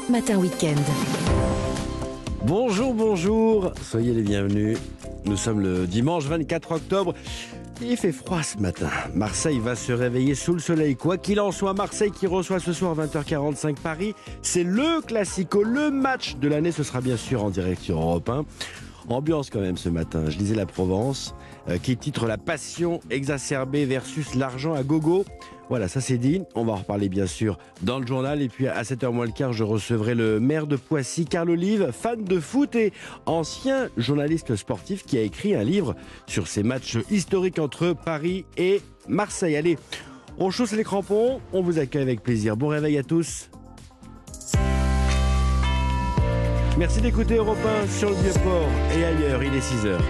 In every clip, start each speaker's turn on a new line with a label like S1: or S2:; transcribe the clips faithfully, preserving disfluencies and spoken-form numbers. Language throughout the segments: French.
S1: Europe Matin Week-end.
S2: Bonjour, bonjour, soyez les bienvenus. Nous sommes le dimanche vingt-quatre octobre. Il fait froid ce matin. Marseille va se réveiller sous le soleil. Quoi qu'il en soit, Marseille qui reçoit ce soir vingt heures quarante-cinq Paris. C'est le Classico, le match de l'année. Ce sera bien sûr en direct sur Europe un. Ambiance quand même ce matin. Je lisais la Provence euh, qui titre La passion exacerbée versus l'argent à gogo. Voilà, ça c'est dit. On va en reparler bien sûr dans le journal. Et puis à sept heures moins le quart, je recevrai le maire de Poissy, Carl Olive, fan de foot et ancien journaliste sportif qui a écrit un livre sur ces matchs historiques entre Paris et Marseille. Allez, on chausse les crampons, on vous accueille avec plaisir. Bon réveil à tous. Merci d'écouter Europe un sur le Vieux-Port et ailleurs, il est six heures.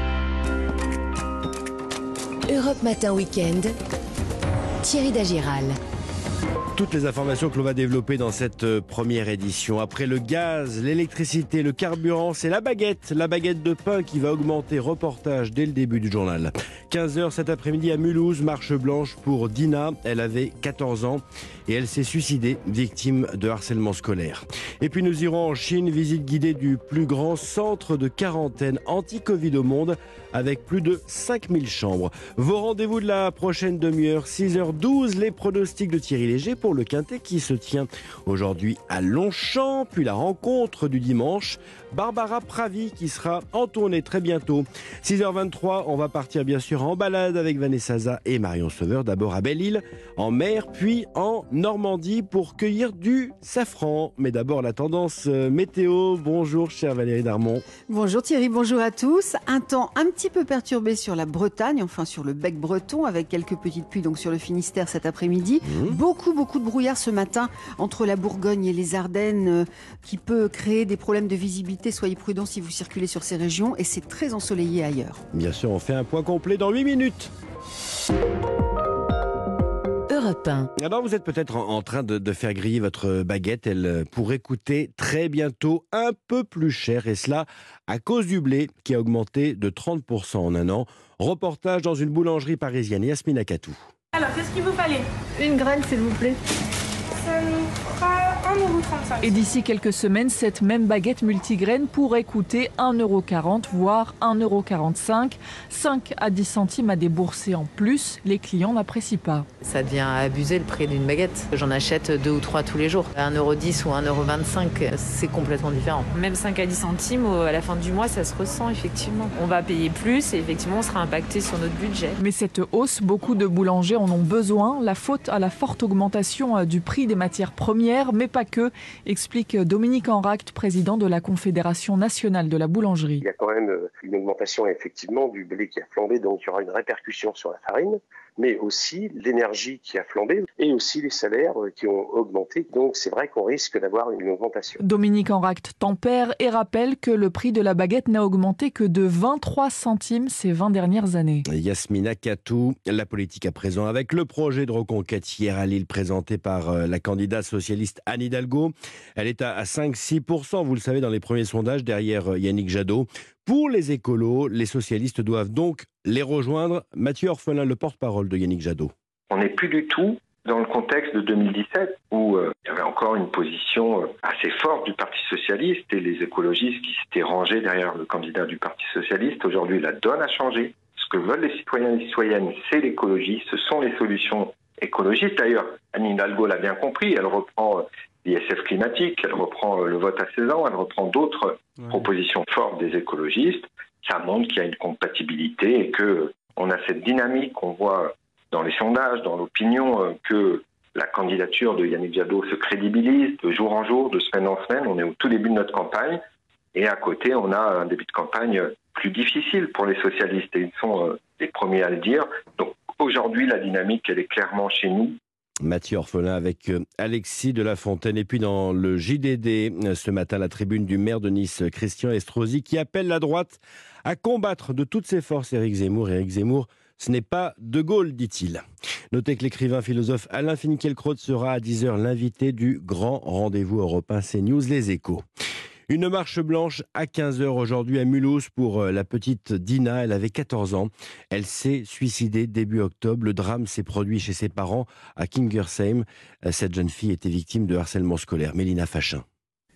S1: Europe Matin Week-end. Thierry Dagiral.
S2: Toutes les informations que l'on va développer dans cette première édition. Après le gaz, l'électricité, le carburant, c'est la baguette, la baguette de pain qui va augmenter. Reportage dès le début du journal. quinze heures cet après-midi à Mulhouse, marche blanche pour Dina. Elle avait quatorze ans et elle s'est suicidée, victime de harcèlement scolaire. Et puis nous irons en Chine, visite guidée du plus grand centre de quarantaine anti-Covid au monde avec plus de cinq mille chambres. Vos rendez-vous de la prochaine demi-heure, six heures douze, les pronostics de Thierry Léger pour le Quintet qui se tient aujourd'hui à Longchamp, puis la rencontre du dimanche, Barbara Pravi qui sera en tournée très bientôt. six heures vingt-trois, on va partir bien sûr en balade avec Vanessa Za et Marion Sauveur, d'abord à Belle-Île, en mer, puis en Normandie pour cueillir du safran. Mais d'abord la tendance météo. Bonjour chère Valérie Darmon.
S3: Bonjour Thierry, bonjour à tous. Un temps un petit peu perturbé sur la Bretagne, enfin sur le bec breton, avec quelques petites pluies donc sur le Finistère cet après-midi. Mmh. Beaucoup, beaucoup de brouillard ce matin entre la Bourgogne et les Ardennes euh, qui peut créer des problèmes de visibilité. Soyez prudents si vous circulez sur ces régions et c'est très ensoleillé ailleurs. Bien
S2: sûr, on fait un point complet dans huit minutes.
S1: Europe un.
S2: Alors vous êtes peut-être en, en train de, de faire griller votre baguette. Elle pourrait coûter très bientôt un peu plus cher et cela à cause du blé qui a augmenté de trente pour cent en un an. Reportage dans une boulangerie parisienne. Yasmine Akatou.
S4: Alors, qu'est-ce qu'il vous fallait?
S5: Une graine, s'il vous plaît.
S4: Ça nous fera un euro trente-cinq.
S5: Et d'ici quelques semaines, cette même baguette multigraine pourrait coûter un euro quarante, voire un euro quarante-cinq. cinq à dix centimes à débourser en plus, les clients n'apprécient pas.
S6: Ça devient abusé le prix d'une baguette. J'en achète deux ou trois tous les jours. un euro dix ou un euro vingt-cinq, c'est complètement différent.
S7: Même cinq à dix centimes, à la fin du mois, ça se ressent effectivement. On va payer plus et effectivement, on sera impacté sur notre budget.
S5: Mais cette hausse, beaucoup de boulangers en ont besoin. La faute à la forte augmentation du prix des matières premières, mais pas que, explique Dominique Enract, président de la Confédération nationale de la boulangerie.
S8: Il y a quand même une augmentation effectivement du blé qui a flambé, donc il y aura une répercussion sur la farine, mais aussi l'énergie qui a flambé et aussi les salaires qui ont augmenté. Donc c'est vrai qu'on risque d'avoir une augmentation.
S5: Dominique Enract tempère et rappelle que le prix de la baguette n'a augmenté que de vingt-trois centimes ces vingt dernières années.
S2: Yasmina Katou, la politique à présent avec le projet de reconquête hier à Lille présenté par la candidate socialiste Anne Hidalgo. Elle est à cinq à six pour cent, vous le savez, dans les premiers sondages derrière Yannick Jadot. Pour les écolos, les socialistes doivent donc les rejoindre. Mathieu Orphelin, le porte-parole de Yannick Jadot.
S8: On n'est plus du tout dans le contexte de deux mille dix-sept où euh, il y avait encore une position euh, assez forte du Parti socialiste et les écologistes qui s'étaient rangés derrière le candidat du Parti socialiste. Aujourd'hui, la donne a changé. Ce que veulent les citoyens et les citoyennes, c'est l'écologie. Ce sont les solutions écologistes. D'ailleurs, Anne Hidalgo l'a bien compris. Elle reprend euh, l'I S F climatique, elle reprend euh, le vote à seize ans, elle reprend d'autres ouais. propositions fortes des écologistes. Ça montre qu'il y a une compatibilité et qu'on a cette dynamique qu'on voit dans les sondages, dans l'opinion, que la candidature de Yannick Jadot se crédibilise de jour en jour, de semaine en semaine. On est au tout début de notre campagne et à côté, on a un début de campagne plus difficile pour les socialistes et ils sont les premiers à le dire. Donc aujourd'hui, la dynamique, elle est clairement chez nous.
S2: Mathieu Orphelin avec Alexis de la Fontaine. Et puis dans le J D D, ce matin, la tribune du maire de Nice, Christian Estrosi, qui appelle la droite à combattre de toutes ses forces Éric Zemmour. Éric Zemmour, ce n'est pas De Gaulle, dit-il. Notez que l'écrivain philosophe Alain Finkielkraut sera à dix heures l'invité du grand rendez-vous européen CNews Les Échos. Une marche blanche à quinze heures aujourd'hui à Mulhouse pour la petite Dina. Elle avait quatorze ans. Elle s'est suicidée début octobre. Le drame s'est produit chez ses parents à Kingersheim. Cette jeune fille était victime de harcèlement scolaire. Mélina Fachin.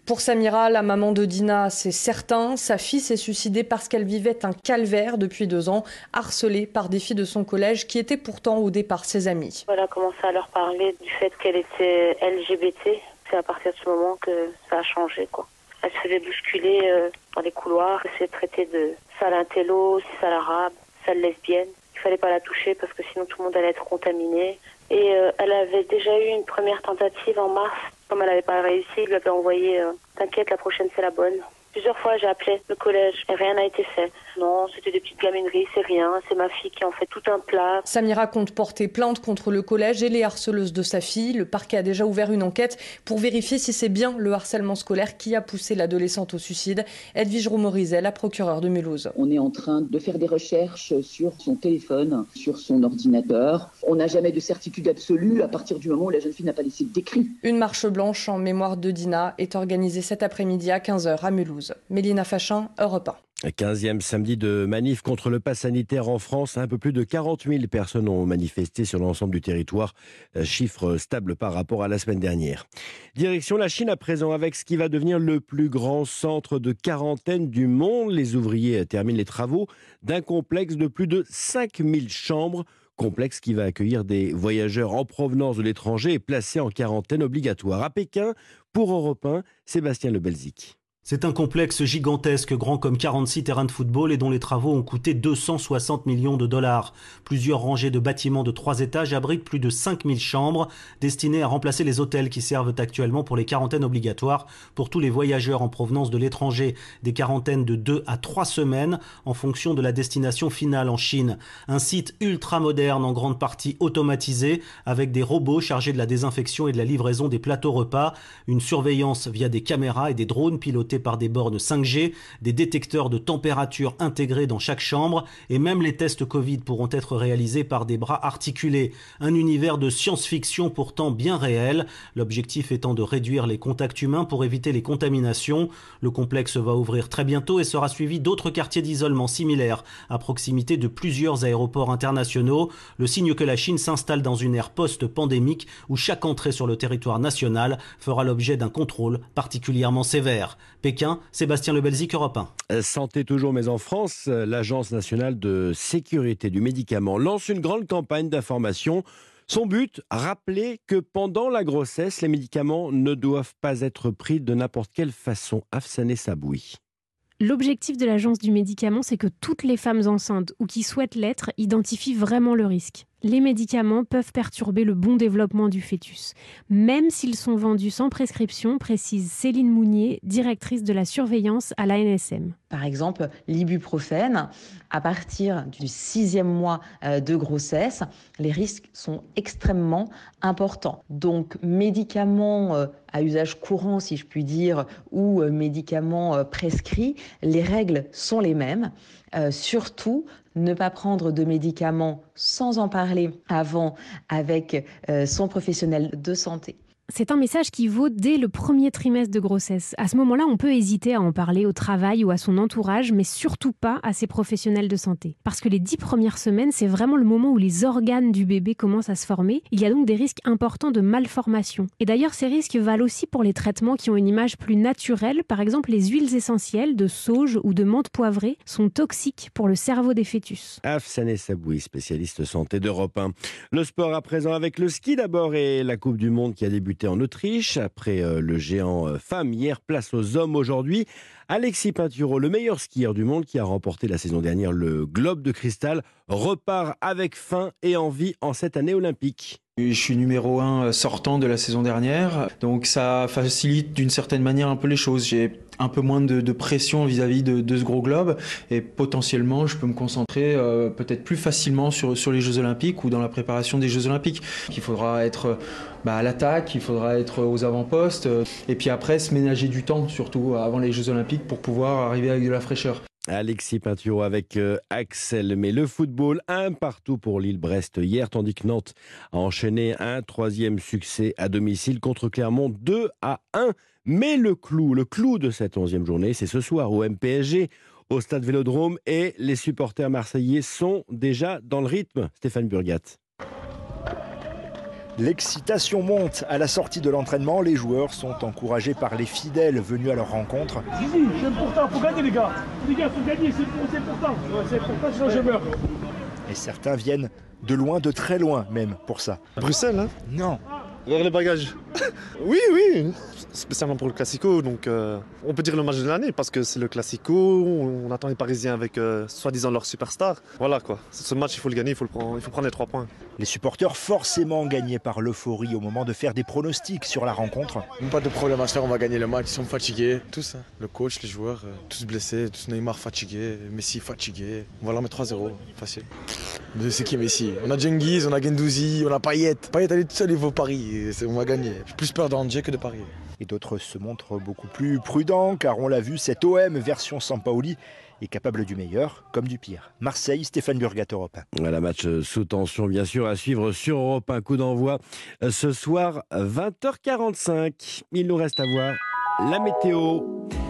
S9: Pour Samira, la maman de Dina, c'est certain, sa fille s'est suicidée parce qu'elle vivait un calvaire depuis deux ans, harcelée par des filles de son collège qui étaient pourtant au départ ses amies.
S10: Elle a commencé à leur parler du fait qu'elle était L G B T. C'est à partir de ce moment que ça a changé, quoi. Elle se faisait bousculer euh, dans les couloirs, elle s'est traitée de sale intello, sale arabe, sale lesbienne. Il fallait pas la toucher parce que sinon tout le monde allait être contaminé. Et euh, elle avait déjà eu une première tentative en mars. Comme elle n'avait pas réussi, il lui avait envoyé euh, « T'inquiète, la prochaine c'est la bonne ». Plusieurs fois, j'ai appelé le collège et rien n'a été fait. Non, c'était des petites gamineries, c'est rien. C'est ma fille qui en fait tout un plat.
S9: Samira compte porter plainte contre le collège et les harceleuses de sa fille. Le parquet a déjà ouvert une enquête pour vérifier si c'est bien le harcèlement scolaire qui a poussé l'adolescente au suicide. Edwige Romorizet, la procureure de Mulhouse.
S11: On est en train de faire des recherches sur son téléphone, sur son ordinateur. On n'a jamais de certitude absolue à partir du moment où la jeune fille n'a pas laissé d'écrit.
S9: Une marche blanche en mémoire de Dina est organisée cet après-midi à quinze heures à Mulhouse. Mélina Fachin, Europe un.
S2: quinzième samedi de manif contre le pass sanitaire en France. Un peu plus de quarante mille personnes ont manifesté sur l'ensemble du territoire. Chiffre stable par rapport à la semaine dernière. Direction la Chine à présent avec ce qui va devenir le plus grand centre de quarantaine du monde. Les ouvriers terminent les travaux d'un complexe de plus de cinq mille chambres. Complexe qui va accueillir des voyageurs en provenance de l'étranger et placés en quarantaine obligatoire. À Pékin, pour Europe un, Sébastien Le Belzic.
S12: C'est un complexe gigantesque, grand comme quarante-six terrains de football et dont les travaux ont coûté deux cent soixante millions de dollars. Plusieurs rangées de bâtiments de trois étages abritent plus de cinq mille chambres destinées à remplacer les hôtels qui servent actuellement pour les quarantaines obligatoires pour tous les voyageurs en provenance de l'étranger. Des quarantaines de deux à trois semaines en fonction de la destination finale en Chine. Un site ultra moderne en grande partie automatisé avec des robots chargés de la désinfection et de la livraison des plateaux repas. Une surveillance via des caméras et des drones pilotés par des bornes cinq G, des détecteurs de température intégrés dans chaque chambre et même les tests Covid pourront être réalisés par des bras articulés. Un univers de science-fiction pourtant bien réel, l'objectif étant de réduire les contacts humains pour éviter les contaminations. Le complexe va ouvrir très bientôt et sera suivi d'autres quartiers d'isolement similaires à proximité de plusieurs aéroports internationaux. Le signe que la Chine s'installe dans une ère post-pandémique où chaque entrée sur le territoire national fera l'objet d'un contrôle particulièrement sévère. Pékin, Sébastien Le Belzic, Europe un.
S2: Santé toujours, mais en France, l'Agence nationale de sécurité du médicament lance une grande campagne d'information. Son but, rappeler que pendant la grossesse, les médicaments ne doivent pas être pris de n'importe quelle façon. Afsané Saboui.
S13: L'objectif de l'Agence du médicament, c'est que toutes les femmes enceintes ou qui souhaitent l'être identifient vraiment le risque. Les médicaments peuvent perturber le bon développement du fœtus, même s'ils sont vendus sans prescription, précise Céline Mounier, directrice de la surveillance à l'A N S M.
S14: Par exemple, l'ibuprofène, à partir du sixième mois de grossesse, les risques sont extrêmement importants. Donc, médicaments à usage courant, si je puis dire, ou médicaments prescrits, les règles sont les mêmes. Euh, surtout, ne pas prendre de médicaments sans en parler avant avec euh, son professionnel de santé.
S13: C'est un message qui vaut dès le premier trimestre de grossesse. À ce moment-là, on peut hésiter à en parler au travail ou à son entourage, mais surtout pas à ses professionnels de santé. Parce que les dix premières semaines, c'est vraiment le moment où les organes du bébé commencent à se former. Il y a donc des risques importants de malformation. Et d'ailleurs, ces risques valent aussi pour les traitements qui ont une image plus naturelle. Par exemple, les huiles essentielles de sauge ou de menthe poivrée sont toxiques pour le cerveau des fœtus.
S2: Afsané Saboui, spécialiste santé d'Europe un. Le sport à présent avec le ski d'abord et la Coupe du Monde qui a débuté en Autriche. Après euh, le géant euh, femme hier, place aux hommes aujourd'hui. Alexis Pinturo, le meilleur skieur du monde qui a remporté la saison dernière le Globe de Cristal, repart avec faim et envie en cette année olympique.
S15: Je suis numéro un sortant de la saison dernière, donc ça facilite d'une certaine manière un peu les choses. J'ai un peu moins de, de pression vis-à-vis de, de ce gros globe et potentiellement je peux me concentrer euh, peut-être plus facilement sur, sur les Jeux Olympiques ou dans la préparation des Jeux Olympiques. Il faudra être bah, à l'attaque, il faudra être aux avant-postes euh, et puis après se ménager du temps surtout avant les Jeux Olympiques pour pouvoir arriver avec de la fraîcheur.
S2: Alexis Pinturo avec euh, Axel. Mais le football, un partout pour Lille-Brest hier, tandis que Nantes a enchaîné un troisième succès à domicile contre Clermont, deux à un. Mais le clou, le clou de cette onzième journée, c'est ce soir au M P S G, au stade Vélodrome, et les supporters marseillais sont déjà dans le rythme. Stéphane Burgat.
S16: L'excitation monte à la sortie de l'entraînement. Les joueurs sont encouragés par les fidèles venus à leur rencontre.
S17: Zizi, c'est important, faut gagner les gars. Les gars, faut gagner, c'est important. Ouais, c'est important, sinon je meurs.
S16: Et certains viennent de loin, de très loin même pour ça.
S18: Bruxelles, hein?
S16: Non.
S18: Vers les bagages. Oui, oui, spécialement pour le Classico. Donc, euh, on peut dire le match de l'année parce que c'est le Classico. On attend les Parisiens avec euh, soi-disant leur superstar. Voilà quoi. Ce match, il faut le gagner, il faut, le prendre, il faut prendre les trois points.
S16: Les supporters forcément gagnés par l'euphorie au moment de faire des pronostics sur la rencontre.
S19: Pas de problème à se faire, on va gagner le match. Ils sont fatigués, tous. Hein. Le coach, les joueurs, euh, tous blessés, tous Neymar fatigué, Messi fatigué. On va leur mettre trois zéro, facile. Mais c'est qui Messi? On a Cengiz, on a Guendouzi, on a Payet. Payet, elle est toute seule, il vaut Paris. On va gagner. J'ai plus peur d'Angers que de Paris.
S16: Et d'autres se montrent beaucoup plus prudents, car on l'a vu, cette O M version Sampaoli est capable du meilleur comme du pire. Marseille, Stéphane Burgat, Europe un.
S2: Voilà, match sous tension, bien sûr, à suivre sur Europe un. Coup d'envoi ce soir, vingt heures quarante-cinq. Il nous reste à voir la météo.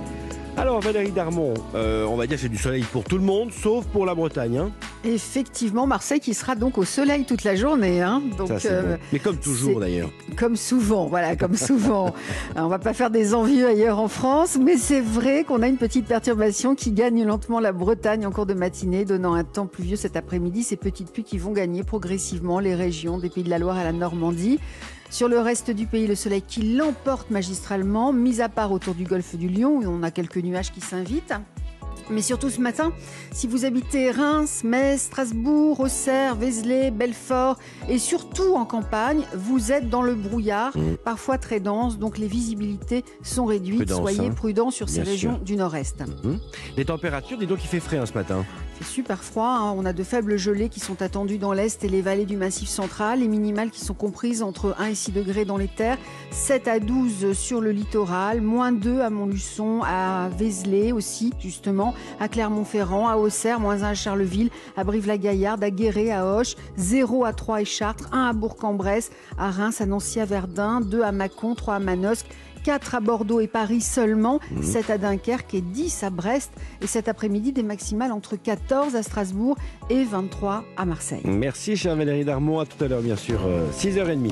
S2: Alors Valérie Darmon, euh, on va dire que c'est du soleil pour tout le monde, sauf pour la Bretagne. Hein.
S3: Effectivement, Marseille qui sera donc au soleil toute la journée. Hein. Donc,
S2: Ça, c'est
S3: euh,
S2: bon. Mais comme toujours d'ailleurs.
S3: Comme souvent, voilà, comme souvent. Alors, on va pas faire des envieux ailleurs en France, mais c'est vrai qu'on a une petite perturbation qui gagne lentement la Bretagne en cours de matinée, donnant un temps pluvieux cet après-midi. Ces petites pluies qui vont gagner progressivement les régions des Pays de la Loire à la Normandie. Sur le reste du pays, le soleil qui l'emporte magistralement, mis à part autour du golfe du Lion, où on a quelques nuages qui s'invitent. Mais surtout ce matin, si vous habitez Reims, Metz, Strasbourg, Auxerre, Vézelay, Belfort et surtout en campagne, vous êtes dans le brouillard, mmh. parfois très dense, donc les visibilités sont réduites. Prudence, Soyez hein. prudents sur ces Bien régions sûr. du nord-est.
S2: Mmh. Les températures, dis donc, il fait frais hein, ce matin.
S3: C'est super froid, hein. On a de faibles gelées qui sont attendues dans l'est et les vallées du Massif central, les minimales qui sont comprises entre un et six degrés dans les terres, sept à douze sur le littoral, moins deux à Montluçon, à Vézelay aussi justement, à Clermont-Ferrand, à Auxerre, moins un à Charleville, à Brive-la-Gaillarde, à Guéret, à Auch, zéro à Troyes et Chartres, un à Bourg-en-Bresse, à Reims, à Nancy, à Verdun, deux à Mâcon, trois à Manosque, quatre à Bordeaux et Paris seulement, mmh. sept à Dunkerque et dix à Brest. Et cet après-midi, des maximales entre quatorze à Strasbourg et vingt-trois à Marseille.
S2: Merci, chère Valérie Darmon. À tout à l'heure, bien sûr, euh, six heures trente.